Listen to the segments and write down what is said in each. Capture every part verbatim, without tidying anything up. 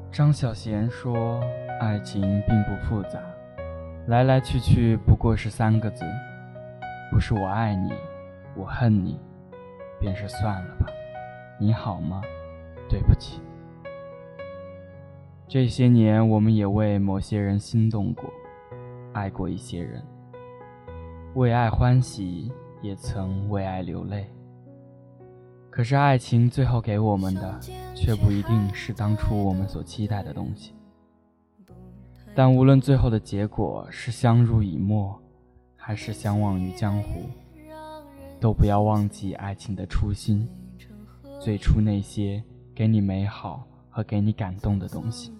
张小娴说，爱情并不复杂，来来去去不过是三个字，不是我爱你，我恨你，便是算了吧。你好吗？对不起。这些年我们也为某些人心动过，爱过一些人，为爱欢喜，也曾为爱流泪。可是爱情最后给我们的却不一定是当初我们所期待的东西。但无论最后的结果是相濡以沫，还是相忘于江湖，都不要忘记爱情的初心，最初那些给你美好和给你感动的东西。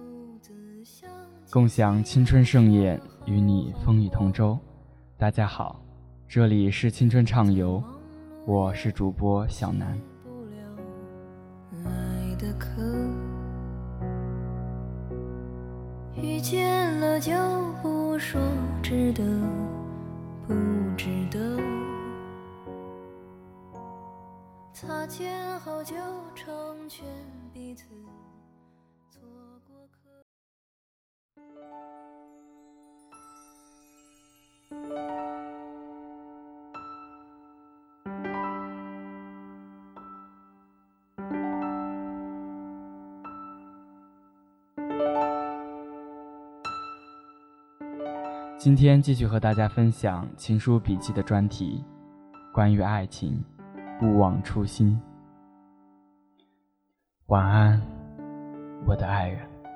共享青春盛宴，与你风雨同舟。大家好，这里是青春畅游，我是主播小南。 爱的课遇见了就不说值得不值得，擦肩后就成全彼此做过客。 今天继续和大家分享情书笔记的专题，关于爱情，勿忘初心。晚安，我的爱人。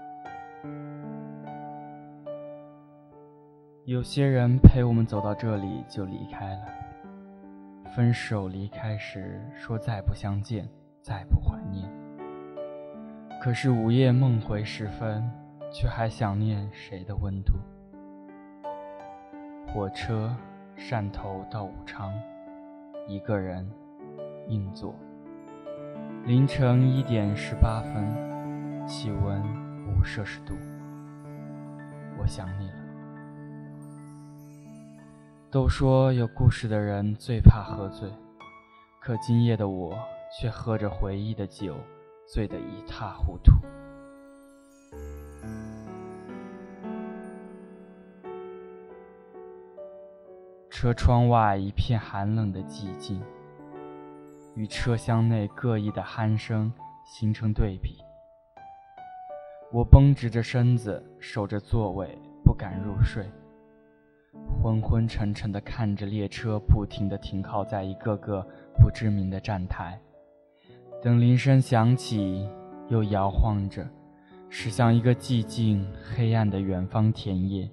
有些人陪我们走到这里就离开了，分手离开时说再不相见，再不怀念。可是午夜梦回时分，却还想念谁的温度。火车汕头到武昌，一个人硬座，凌晨一点十八分，气温五摄氏度。我想你了。都说有故事的人最怕喝醉，可今夜的我却喝着回忆的酒，醉得一塌糊涂。车窗外一片寒冷的寂静，与车厢内各异的鼾声形成对比。我绷直着身子，守着座位，不敢入睡，昏昏沉沉地看着列车不停地停靠在一个个不知名的站台，等铃声响起，又摇晃着驶向一个寂静黑暗的远方田野。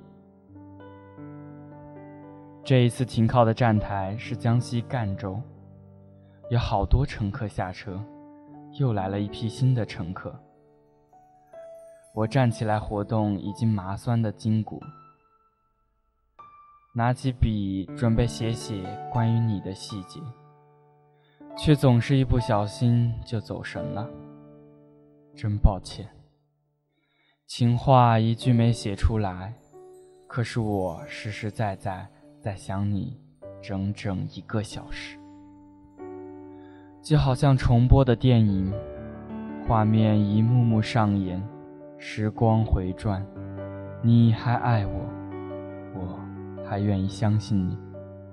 这一次停靠的站台是江西赣州，有好多乘客下车，又来了一批新的乘客。我站起来活动已经麻酸的筋骨，拿起笔准备写写关于你的细节，却总是一不小心就走神了。真抱歉，情话一句没写出来，可是我实实在在在想你整整一个小时，就好像重播的电影，画面一幕幕上演，时光回转，你还爱我，我还愿意相信你。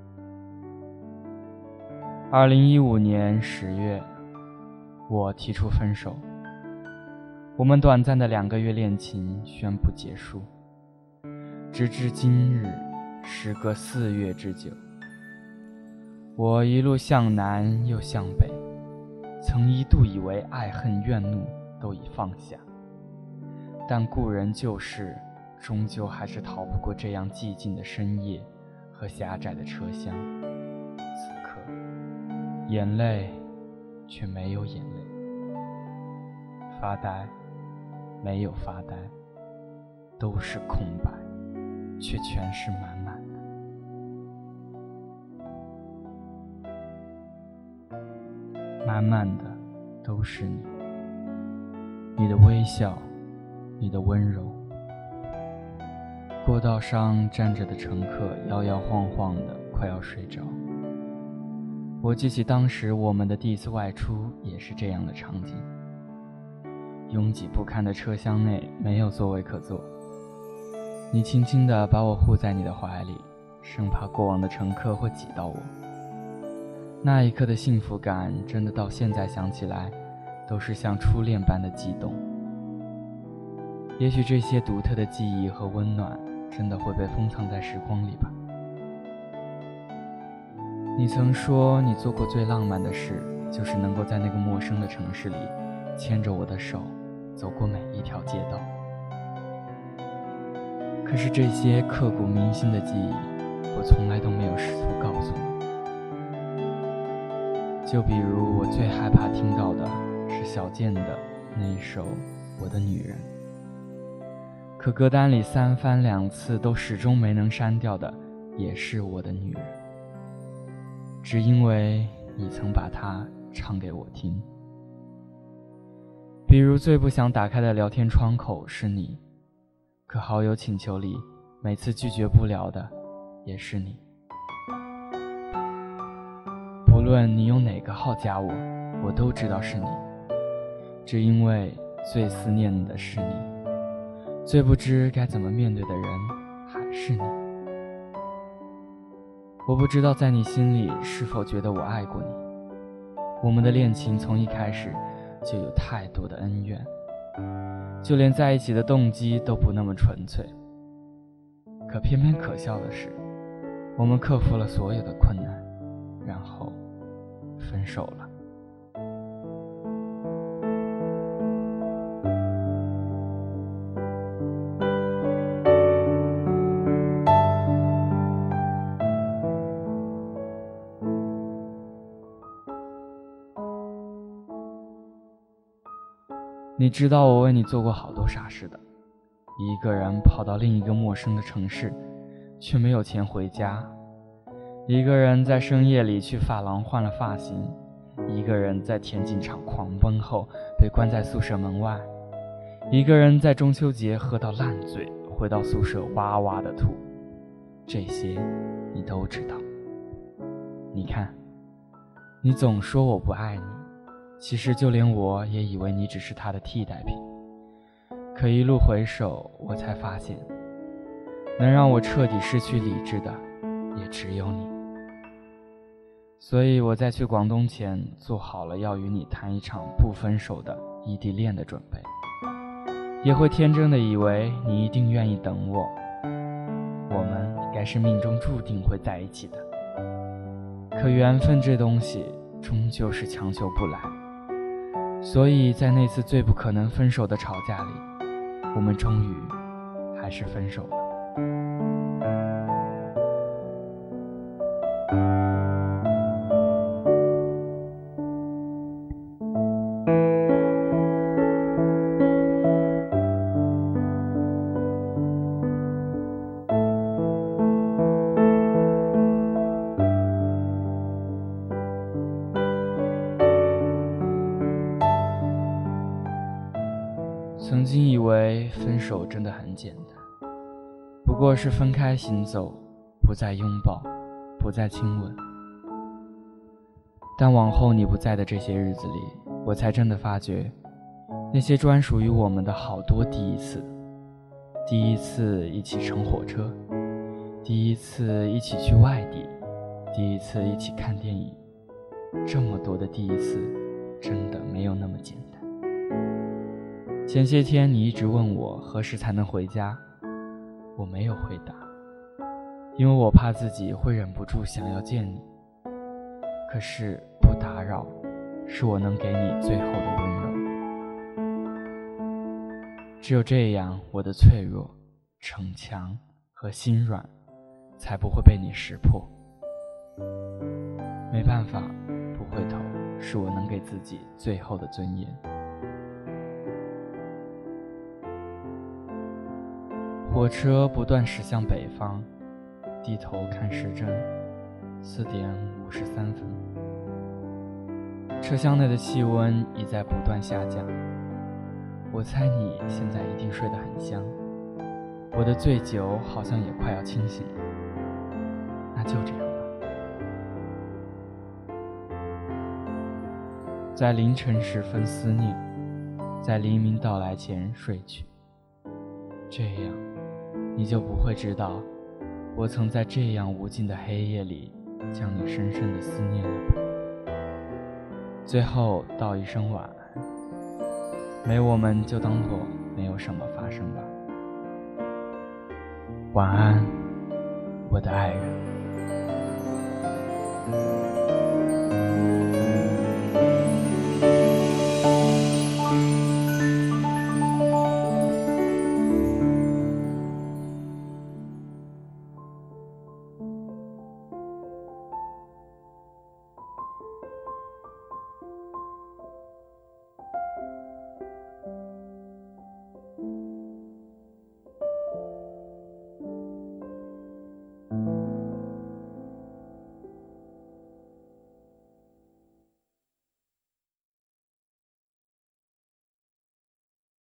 二零一五年十月，我提出分手，我们短暂的两个月恋情宣布结束，直至今日时隔四月之久。我一路向南又向北，曾一度以为爱恨怨怒都已放下，但故人旧事终究还是逃不过这样寂静的深夜和狭窄的车厢。此刻眼泪却没有眼泪，发呆没有发呆，都是空白，却全是满满的。满满的都是你，你的微笑，你的温柔。过道上站着的乘客摇摇晃晃的，快要睡着。我记起当时我们的第一次外出也是这样的场景， 拥挤不堪的车厢内没有座位可坐，你轻轻地把我护在你的怀里，生怕过往的乘客会挤到我。那一刻的幸福感，真的到现在想起来都是像初恋般的悸动。也许这些独特的记忆和温暖真的会被封藏在时光里吧。你曾说你做过最浪漫的事，就是能够在那个陌生的城市里牵着我的手走过每一条街道。可是这些刻骨铭心的记忆，我从来都没有试图告诉你。就比如我最害怕听到的是小健的那一首《我的女人》，可歌单里三番两次都始终没能删掉的也是我的女人，只因为你曾把它唱给我听。比如最不想打开的聊天窗口是你，可好友请求里每次拒绝不了的也是你。不论你用哪个号加我，我都知道是你，只因为最思念的是你，最不知该怎么面对的人还是你。我不知道在你心里是否觉得我爱过你，我们的恋情从一开始就有太多的恩怨，就连在一起的动机都不那么纯粹。可偏偏可笑的是，我们克服了所有的困难，然后分手了。你知道我为你做过好多傻事的，一个人跑到另一个陌生的城市，却没有钱回家；一个人在深夜里去发廊换了发型；一个人在田径场狂奔后被关在宿舍门外；一个人在中秋节喝到烂醉，回到宿舍哇哇的吐。这些你都知道。你看，你总说我不爱你，其实就连我也以为你只是他的替代品。可一路回首，我才发现，能让我彻底失去理智的也只有你。所以我在去广东前做好了要与你谈一场不分手的异地恋的准备，也会天真的以为你一定愿意等我，我们该是命中注定会在一起的。可缘分这东西终究是强求不来，所以在那次最不可能分手的吵架里，我们终于还是分手了。曾经以为分手真的很简单，不过是分开行走，不再拥抱，不再亲吻。但往后你不在的这些日子里，我才真的发觉，那些专属于我们的好多第一次。第一次一起乘火车，第一次一起去外地，第一次一起看电影，这么多的第一次，真的没有那么简单。前些天你一直问我何时才能回家，我没有回答，因为我怕自己会忍不住想要见你。可是不打扰，是我能给你最后的温柔。只有这样，我的脆弱、逞强和心软才不会被你识破。没办法，不回头是我能给自己最后的尊严。火车不断驶向北方，低头看时针，四点五十三分。车厢内的气温已在不断下降，我猜你现在一定睡得很香。我的醉酒好像也快要清醒了，那就这样吧。在凌晨时分思念，在在黎明到来前睡去。这样，你就不会知道，我曾在这样无尽的黑夜里将你深深的思念了吧。最后道一声晚安，没我们就当作没有什么发生吧。晚安，我的爱人。